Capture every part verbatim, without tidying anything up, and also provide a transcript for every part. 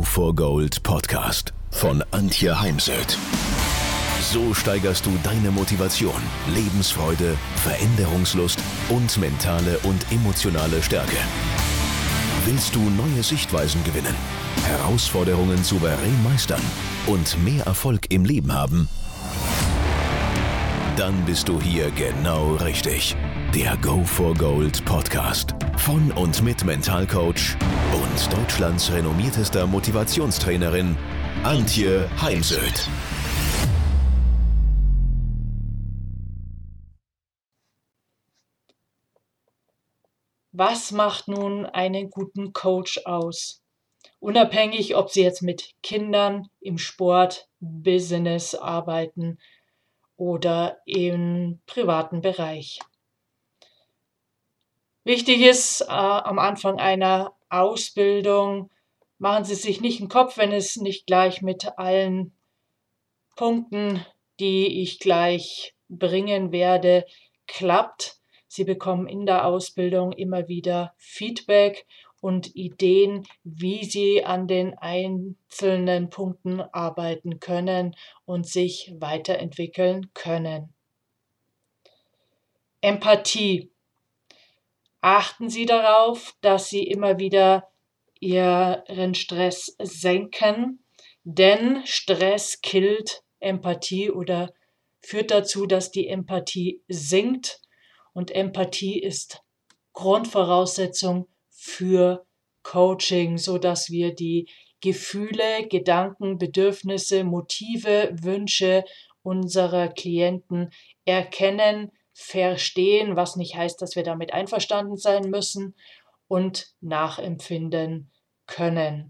for Gold Podcast von Antje Heimsöth. So steigerst du deine Motivation, Lebensfreude, Veränderungslust und mentale und emotionale Stärke. Willst du neue Sichtweisen gewinnen, Herausforderungen souverän meistern und mehr Erfolg im Leben haben? Dann bist du hier genau richtig. Der Go for Gold Podcast von und mit Mentalcoach und Deutschlands renommiertester Motivationstrainerin Antje Heimsöth. Was macht nun einen guten Coach aus? Unabhängig, ob Sie jetzt mit Kindern im Sport, Business arbeiten oder im privaten Bereich. Wichtig ist, äh, am Anfang einer Ausbildung, machen Sie sich nicht einen Kopf, wenn es nicht gleich mit allen Punkten, die ich gleich bringen werde, klappt. Sie bekommen in der Ausbildung immer wieder Feedback und Ideen, wie Sie an den einzelnen Punkten arbeiten können und sich weiterentwickeln können. Empathie. Achten Sie darauf, dass Sie immer wieder Ihren Stress senken, denn Stress killt Empathie oder führt dazu, dass die Empathie sinkt. Und Empathie ist Grundvoraussetzung für Coaching, sodass wir die Gefühle, Gedanken, Bedürfnisse, Motive, Wünsche unserer Klienten erkennen, verstehen, was nicht heißt, dass wir damit einverstanden sein müssen, und nachempfinden können.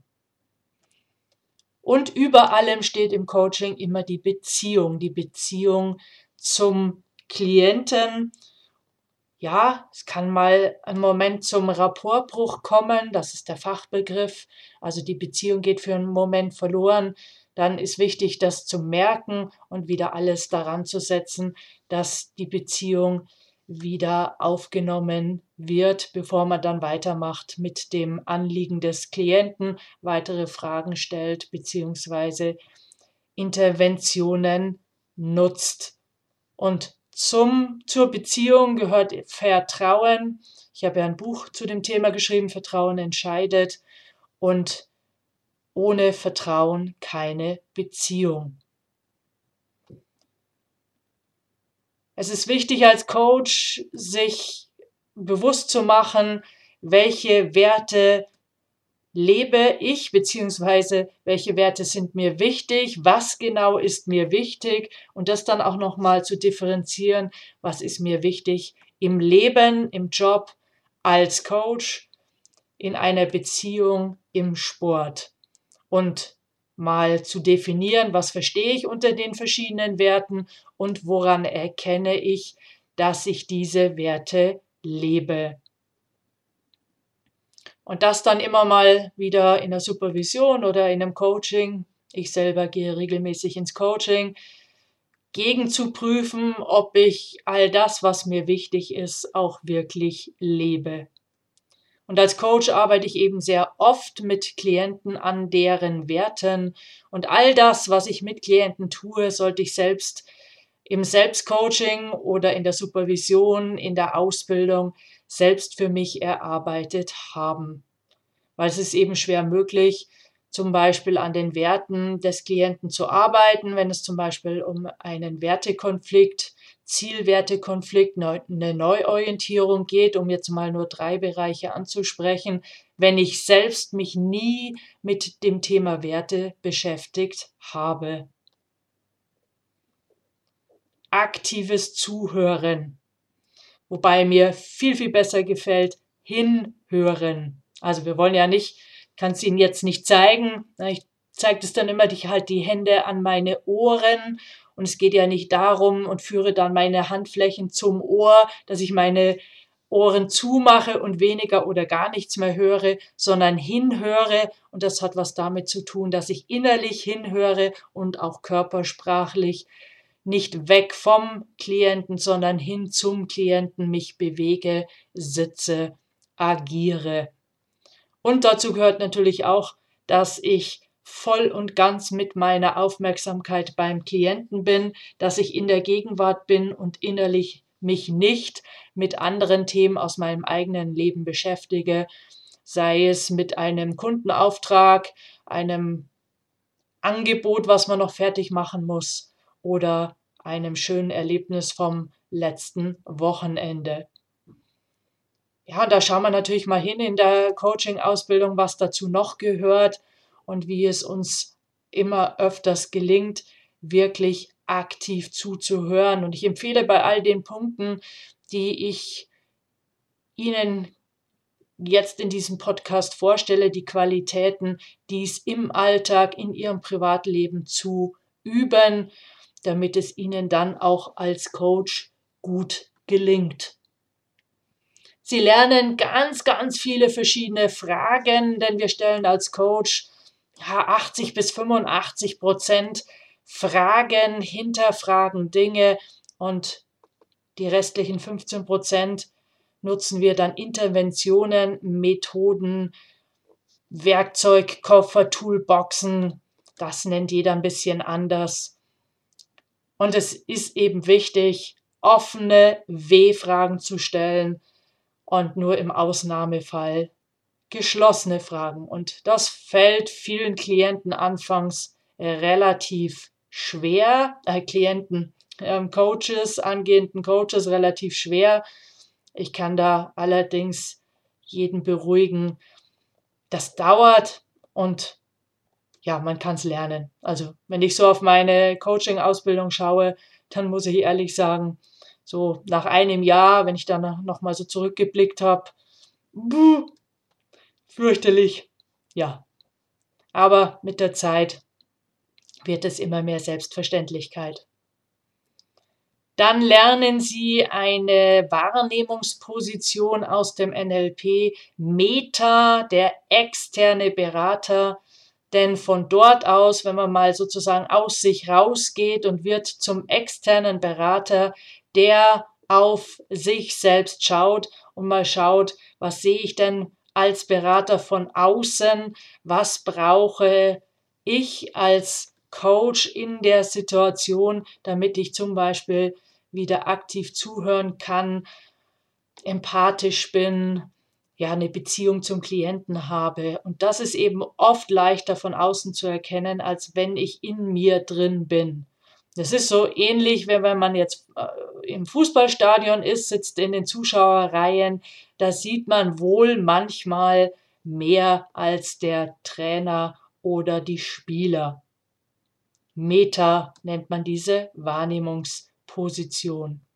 Und über allem steht im Coaching immer die Beziehung, die Beziehung zum Klienten. Ja, es kann mal ein Moment zum Rapportbruch kommen, das ist der Fachbegriff, also die Beziehung geht für einen Moment verloren. Dann ist wichtig, das zu merken und wieder alles daran zu setzen, dass die Beziehung wieder aufgenommen wird, bevor man dann weitermacht mit dem Anliegen des Klienten, weitere Fragen stellt bzw. Interventionen nutzt. Und zum, zur Beziehung gehört Vertrauen. Ich habe ja ein Buch zu dem Thema geschrieben, Vertrauen entscheidet. Und ohne Vertrauen keine Beziehung. Es ist wichtig als Coach, sich bewusst zu machen, welche Werte lebe ich, beziehungsweise welche Werte sind mir wichtig, was genau ist mir wichtig und das dann auch nochmal zu differenzieren, was ist mir wichtig im Leben, im Job, als Coach, in einer Beziehung, im Sport. Und mal zu definieren, was verstehe ich unter den verschiedenen Werten und woran erkenne ich, dass ich diese Werte lebe. Und das dann immer mal wieder in der Supervision oder in einem Coaching, ich selber gehe regelmäßig ins Coaching, gegen zu prüfen, ob ich all das, was mir wichtig ist, auch wirklich lebe. Und als Coach arbeite ich eben sehr oft mit Klienten an deren Werten. Und all das, was ich mit Klienten tue, sollte ich selbst im Selbstcoaching oder in der Supervision, in der Ausbildung selbst für mich erarbeitet haben. Weil es ist eben schwer möglich, zum Beispiel an den Werten des Klienten zu arbeiten, wenn es zum Beispiel um einen Wertekonflikt, Zielwertekonflikt, eine Neuorientierung geht, um jetzt mal nur drei Bereiche anzusprechen, wenn ich selbst mich nie mit dem Thema Werte beschäftigt habe. Aktives Zuhören, wobei mir viel, viel besser gefällt, hinhören. Also wir wollen ja nicht, kann es Ihnen jetzt nicht zeigen, ich zeige das dann immer, ich halte die Hände an meine Ohren und es geht ja nicht darum und führe dann meine Handflächen zum Ohr, dass ich meine Ohren zumache und weniger oder gar nichts mehr höre, sondern hinhöre und das hat was damit zu tun, dass ich innerlich hinhöre und auch körpersprachlich nicht weg vom Klienten, sondern hin zum Klienten mich bewege, sitze, agiere. Und dazu gehört natürlich auch, dass ich voll und ganz mit meiner Aufmerksamkeit beim Klienten bin, dass ich in der Gegenwart bin und innerlich mich nicht mit anderen Themen aus meinem eigenen Leben beschäftige, sei es mit einem Kundenauftrag, einem Angebot, was man noch fertig machen muss, oder einem schönen Erlebnis vom letzten Wochenende. Ja, da schauen wir natürlich mal hin in der Coaching-Ausbildung, was dazu noch gehört und wie es uns immer öfters gelingt, wirklich aktiv zuzuhören. Und ich empfehle bei all den Punkten, die ich Ihnen jetzt in diesem Podcast vorstelle, die Qualitäten, dies im Alltag, in Ihrem Privatleben zu üben, damit es Ihnen dann auch als Coach gut gelingt. Sie lernen ganz, ganz viele verschiedene Fragen, denn wir stellen als Coach ja, achtzig bis fünfundachtzig Prozent Fragen, hinterfragen Dinge und die restlichen fünfzehn Prozent nutzen wir dann Interventionen, Methoden, Werkzeugkoffer, Toolboxen. Das nennt jeder ein bisschen anders. Und es ist eben wichtig, offene W-Fragen zu stellen und nur im Ausnahmefall geschlossene Fragen. Und das fällt vielen Klienten anfangs relativ schwer, äh, Klienten, ähm, Coaches, angehenden Coaches relativ schwer. Ich kann da allerdings jeden beruhigen. Das dauert und ja, man kann es lernen. Also wenn ich so auf meine Coaching-Ausbildung schaue, dann muss ich ehrlich sagen, so nach einem Jahr, wenn ich dann noch mal so zurückgeblickt habe, fürchterlich, ja. Aber mit der Zeit wird es immer mehr Selbstverständlichkeit. Dann lernen Sie eine Wahrnehmungsposition aus dem N L P, Meta, der externe Berater. Denn von dort aus, wenn man mal sozusagen aus sich rausgeht und wird zum externen Berater, der auf sich selbst schaut und mal schaut, was sehe ich denn als Berater von außen, was brauche ich als Coach in der Situation, damit ich zum Beispiel wieder aktiv zuhören kann, empathisch bin, ja, eine Beziehung zum Klienten habe. Und das ist eben oft leichter von außen zu erkennen, als wenn ich in mir drin bin. Das ist so ähnlich, wenn, wenn man jetzt äh, im Fußballstadion ist, sitzt in den Zuschauerreihen, da sieht man wohl manchmal mehr als der Trainer oder die Spieler. Meta nennt man diese Wahrnehmungsposition.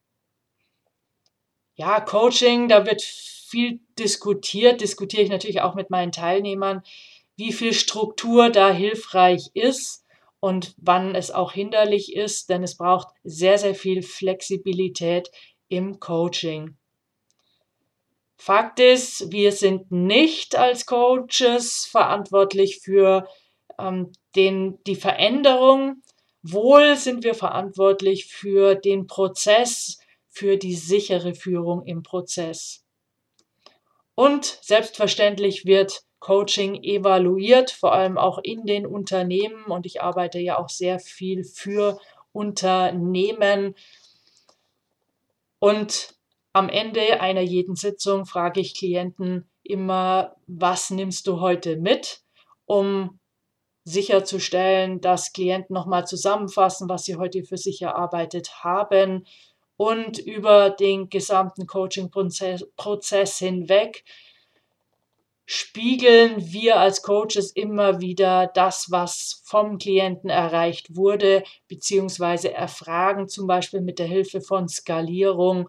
Ja, Coaching, da wird viel diskutiert, diskutiere ich natürlich auch mit meinen Teilnehmern, wie viel Struktur da hilfreich ist und wann es auch hinderlich ist, denn es braucht sehr, sehr viel Flexibilität im Coaching. Fakt ist, wir sind nicht als Coaches verantwortlich für ähm, den, die Veränderung. Wohl sind wir verantwortlich für den Prozess, für die sichere Führung im Prozess. Und selbstverständlich wird Coaching evaluiert, vor allem auch in den Unternehmen. Und ich arbeite ja auch sehr viel für Unternehmen. Und am Ende einer jeden Sitzung frage ich Klienten immer, was nimmst du heute mit, um sicherzustellen, dass Klienten nochmal zusammenfassen, was sie heute für sich erarbeitet haben. Und über den gesamten Coaching-Prozess hinweg spiegeln wir als Coaches immer wieder das, was vom Klienten erreicht wurde, beziehungsweise erfragen zum Beispiel mit der Hilfe von Skalierung,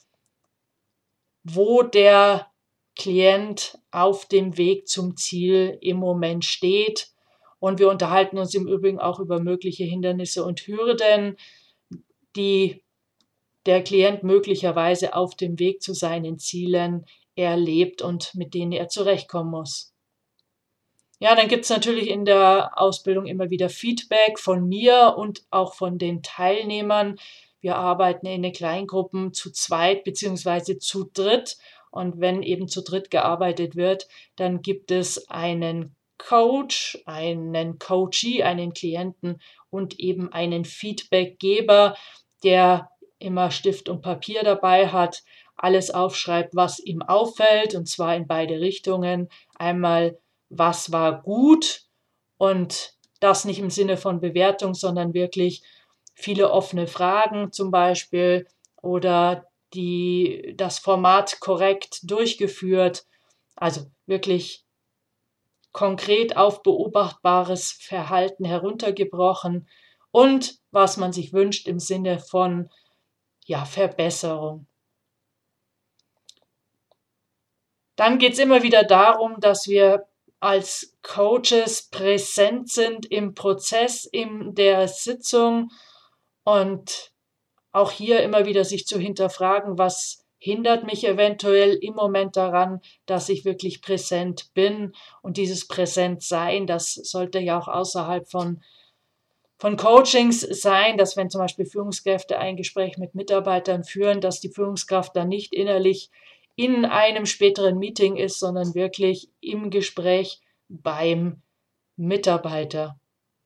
wo der Klient auf dem Weg zum Ziel im Moment steht. Und wir unterhalten uns im Übrigen auch über mögliche Hindernisse und Hürden, die der Klient möglicherweise auf dem Weg zu seinen Zielen erlebt und mit denen er zurechtkommen muss. Ja, dann gibt es natürlich in der Ausbildung immer wieder Feedback von mir und auch von den Teilnehmern. Wir arbeiten in den Kleingruppen zu zweit bzw. zu dritt. Und wenn eben zu dritt gearbeitet wird, dann gibt es einen Coach, einen Coachee, einen Klienten und eben einen Feedbackgeber, der immer Stift und Papier dabei hat, alles aufschreibt, was ihm auffällt, und zwar in beide Richtungen. Einmal, was war gut, und das nicht im Sinne von Bewertung, sondern wirklich viele offene Fragen zum Beispiel oder die, das Format korrekt durchgeführt, also wirklich konkret auf beobachtbares Verhalten heruntergebrochen und was man sich wünscht im Sinne von ja, Verbesserung. Dann geht es immer wieder darum, dass wir als Coaches präsent sind im Prozess, in der Sitzung, und auch hier immer wieder sich zu hinterfragen, was hindert mich eventuell im Moment daran, dass ich wirklich präsent bin. Und dieses Präsentsein, das sollte ja auch außerhalb von, von Coachings sein, dass wenn zum Beispiel Führungskräfte ein Gespräch mit Mitarbeitern führen, dass die Führungskraft dann nicht innerlich in einem späteren Meeting ist, sondern wirklich im Gespräch beim Mitarbeiter.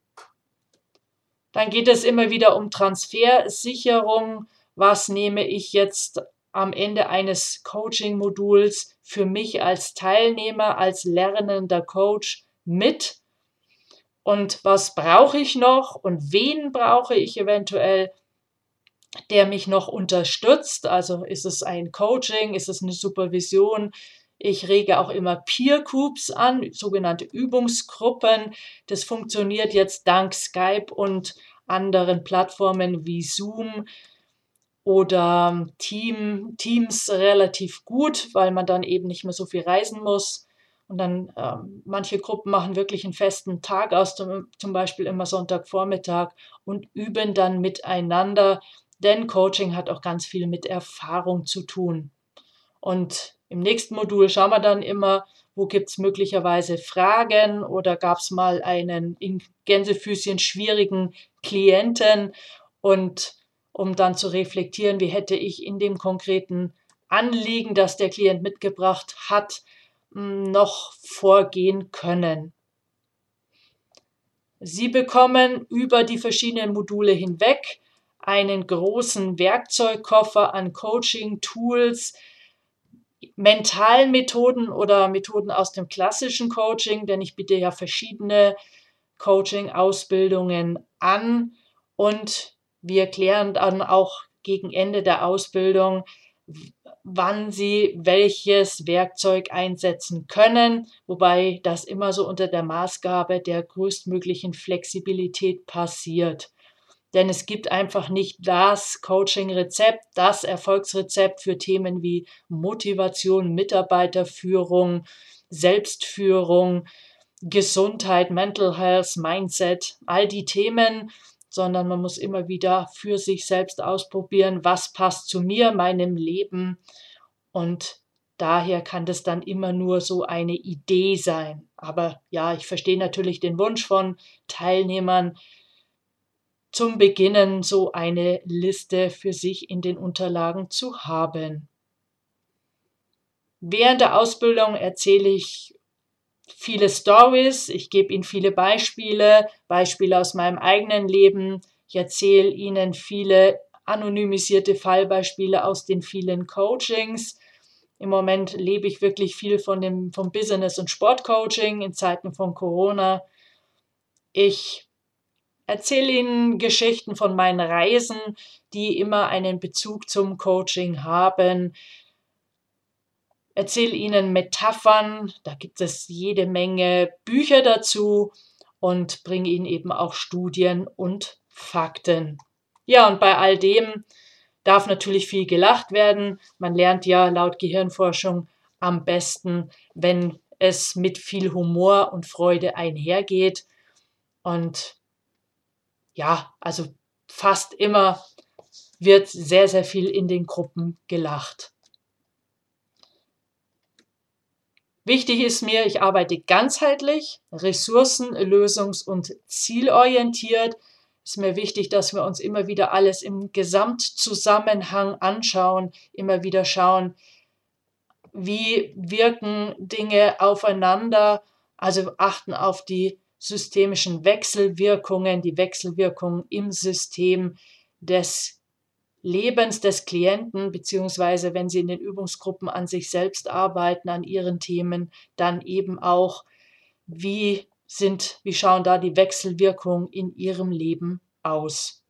Dann geht es immer wieder um Transfersicherung. Was nehme ich jetzt am Ende eines Coaching-Moduls für mich als Teilnehmer, als lernender Coach mit? Und was brauche ich noch und wen brauche ich eventuell, der mich noch unterstützt? Also ist es ein Coaching, ist es eine Supervision? Ich rege auch immer Peer Groups an, sogenannte Übungsgruppen. Das funktioniert jetzt dank Skype und anderen Plattformen wie Zoom oder Team, Teams relativ gut, weil man dann eben nicht mehr so viel reisen muss. Und dann ähm, manche Gruppen machen wirklich einen festen Tag aus, zum, zum Beispiel immer Sonntagvormittag, und üben dann miteinander, denn Coaching hat auch ganz viel mit Erfahrung zu tun. Und im nächsten Modul schauen wir dann immer, wo gibt es möglicherweise Fragen oder gab es mal einen in Gänsefüßchen schwierigen Klienten, und um dann zu reflektieren, wie hätte ich in dem konkreten Anliegen, das der Klient mitgebracht hat, noch vorgehen können. Sie bekommen über die verschiedenen Module hinweg einen großen Werkzeugkoffer an Coaching-Tools, mentalen Methoden oder Methoden aus dem klassischen Coaching, denn ich biete ja verschiedene Coaching-Ausbildungen an, und wir klären dann auch gegen Ende der Ausbildung, wann Sie welches Werkzeug einsetzen können, wobei das immer so unter der Maßgabe der größtmöglichen Flexibilität passiert. Denn es gibt einfach nicht das Coaching-Rezept, das Erfolgsrezept für Themen wie Motivation, Mitarbeiterführung, Selbstführung, Gesundheit, Mental Health, Mindset, all die Themen, sondern man muss immer wieder für sich selbst ausprobieren, was passt zu mir, meinem Leben, und daher kann das dann immer nur so eine Idee sein. Aber ja, ich verstehe natürlich den Wunsch von Teilnehmern, zum Beginnen so eine Liste für sich in den Unterlagen zu haben. Während der Ausbildung erzähle ich viele Stories, ich gebe Ihnen viele Beispiele, Beispiele aus meinem eigenen Leben. Ich erzähle Ihnen viele anonymisierte Fallbeispiele aus den vielen Coachings. Im Moment lebe ich wirklich viel von dem, vom Business- und Sportcoaching in Zeiten von Corona. Ich erzähle Ihnen Geschichten von meinen Reisen, die immer einen Bezug zum Coaching haben. Erzähle Ihnen Metaphern, da gibt es jede Menge Bücher dazu, und bringe Ihnen eben auch Studien und Fakten. Ja, und bei all dem darf natürlich viel gelacht werden. Man lernt ja laut Gehirnforschung am besten, wenn es mit viel Humor und Freude einhergeht. Und ja, also fast immer wird sehr, sehr viel in den Gruppen gelacht. Wichtig ist mir, ich arbeite ganzheitlich, ressourcen-, lösungs- und zielorientiert. Es ist mir wichtig, dass wir uns immer wieder alles im Gesamtzusammenhang anschauen, immer wieder schauen, wie wirken Dinge aufeinander, Also achten auf die systemischen Wechselwirkungen, die Wechselwirkungen im System des Lebens des Klienten, beziehungsweise wenn Sie in den Übungsgruppen an sich selbst arbeiten, an Ihren Themen, dann eben auch, wie sind, wie schauen da die Wechselwirkungen in Ihrem Leben aus.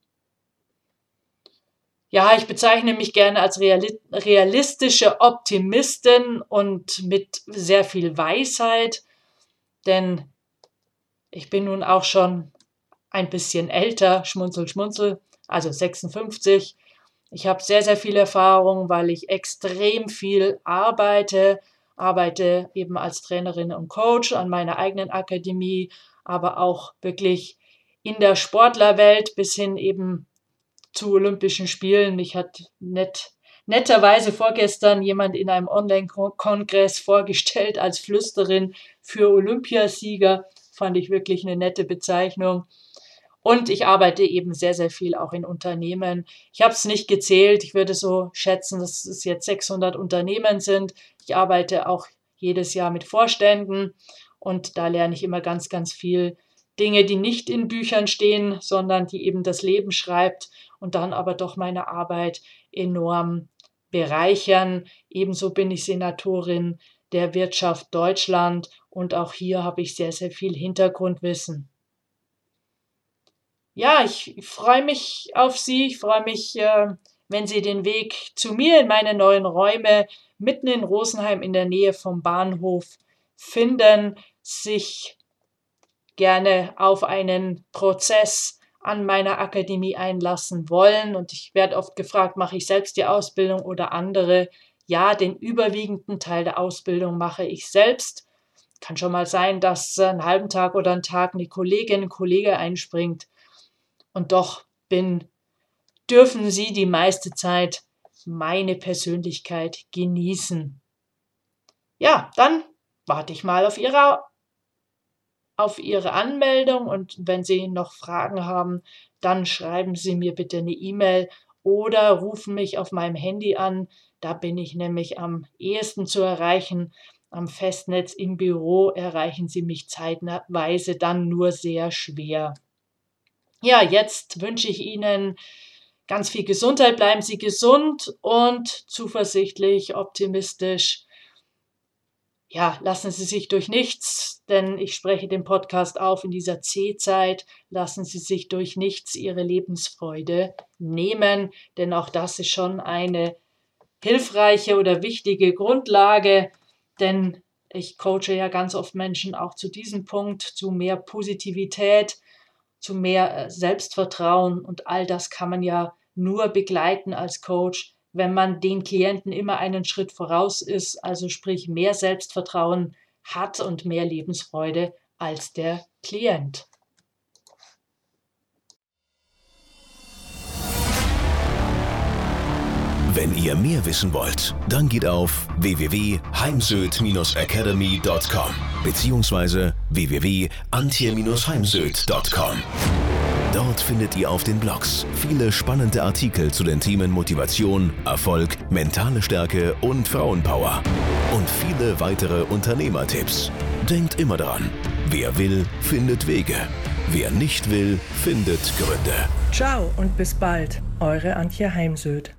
Ja, ich bezeichne mich gerne als realistische Optimistin und mit sehr viel Weisheit, denn ich bin nun auch schon ein bisschen älter, schmunzel, schmunzel, also sechsundfünfzig. Ich habe sehr, sehr viel Erfahrung, weil ich extrem viel arbeite, arbeite eben als Trainerin und Coach an meiner eigenen Akademie, aber auch wirklich in der Sportlerwelt bis hin eben zu Olympischen Spielen. Mich hat nett, netterweise vorgestern jemand in einem Online-Kongress vorgestellt als Flüsterin für Olympiasieger. Fand ich wirklich eine nette Bezeichnung. Und ich arbeite eben sehr, sehr viel auch in Unternehmen. Ich habe es nicht gezählt. Ich würde so schätzen, dass es jetzt sechshundert Unternehmen sind. Ich arbeite auch jedes Jahr mit Vorständen und da lerne ich immer ganz, ganz viel Dinge, die nicht in Büchern stehen, sondern die eben das Leben schreibt und dann aber doch meine Arbeit enorm bereichern. Ebenso bin ich Senatorin der Wirtschaft Deutschland und auch hier habe ich sehr, sehr viel Hintergrundwissen. Ja, ich freue mich auf Sie. Ich freue mich, äh, wenn Sie den Weg zu mir in meine neuen Räume mitten in Rosenheim in der Nähe vom Bahnhof finden, sich gerne auf einen Prozess an meiner Akademie einlassen wollen. Und ich werde oft gefragt, mache ich selbst die Ausbildung oder andere? Ja, den überwiegenden Teil der Ausbildung mache ich selbst. Kann schon mal sein, dass einen halben Tag oder einen Tag eine Kollegin, ein Kollege einspringt. Und doch bin, dürfen Sie die meiste Zeit meine Persönlichkeit genießen. Ja, dann warte ich mal auf Ihre, auf Ihre Anmeldung und wenn Sie noch Fragen haben, dann schreiben Sie mir bitte eine E-Mail oder rufen mich auf meinem Handy an. Da bin ich nämlich am ehesten zu erreichen. Am Festnetz im Büro erreichen Sie mich zeitweise dann nur sehr schwer. Ja, jetzt wünsche ich Ihnen ganz viel Gesundheit. Bleiben Sie gesund und zuversichtlich, optimistisch. Ja, lassen Sie sich durch nichts, denn ich spreche den Podcast auf in dieser C-Zeit, lassen Sie sich durch nichts Ihre Lebensfreude nehmen, denn auch das ist schon eine hilfreiche oder wichtige Grundlage, denn ich coache ja ganz oft Menschen auch zu diesem Punkt, zu mehr Positivität, zu mehr Selbstvertrauen und all das kann man ja nur begleiten als Coach, wenn man den Klienten immer einen Schritt voraus ist, also sprich mehr Selbstvertrauen hat und mehr Lebensfreude als der Klient. Wenn ihr mehr wissen wollt, dann geht auf w w w punkt heimsöd academy punkt com beziehungsweise w w w punkt antje heimsöd punkt com. Dort findet ihr auf den Blogs viele spannende Artikel zu den Themen Motivation, Erfolg, mentale Stärke und Frauenpower. Und viele weitere Unternehmertipps. Denkt immer daran, wer will, findet Wege. Wer nicht will, findet Gründe. Ciao und bis bald, eure Antje Heimsöd.